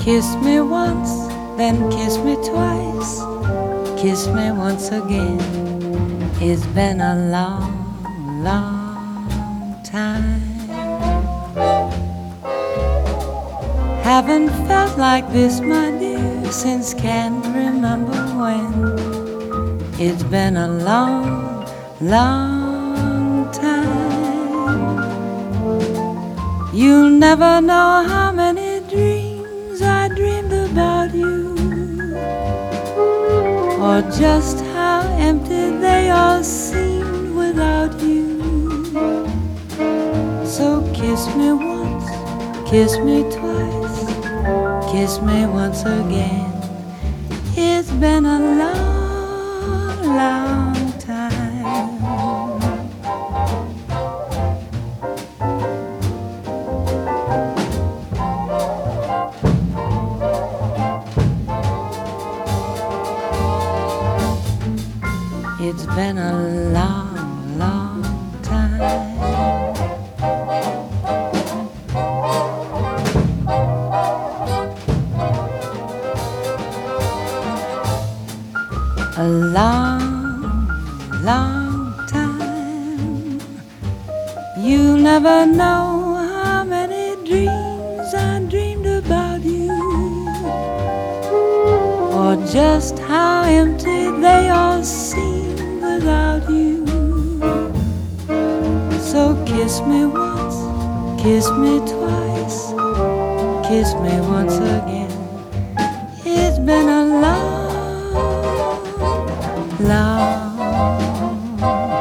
Kiss me once, then kiss me twice, kiss me once again. It's been a long, long time. Haven't felt like this, my dear, since can't remember when. It's been a long, long time. You'll never know how many dreams I dreamed about you, or just how empty they all seemed without you. So kiss me once, kiss me twice, kiss me once again. It's been a long, long time. It's been a long, long time. A long, long time. You'll never know how many dreams I dreamed about you, or just how empty they all seem without you. So kiss me once, kiss me twice, kiss me once again. It's been a long, long